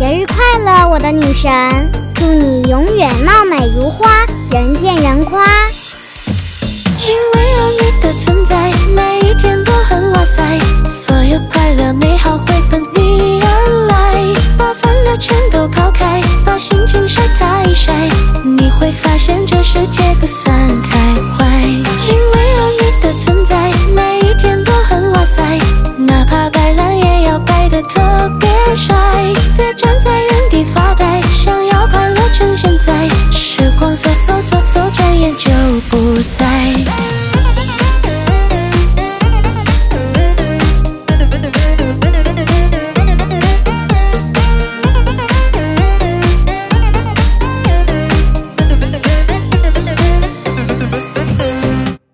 节日快乐，我的女神！祝你永远貌美如花，人见人夸。 因为有你的存在，每一天都很哇塞，所有快乐美好会